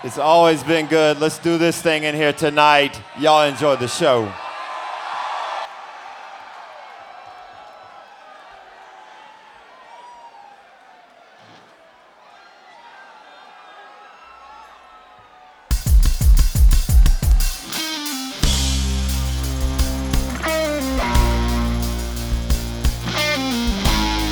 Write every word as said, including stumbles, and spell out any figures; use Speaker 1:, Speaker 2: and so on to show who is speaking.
Speaker 1: It's always been good. Let's do this thing in here tonight. Y'all enjoy the show.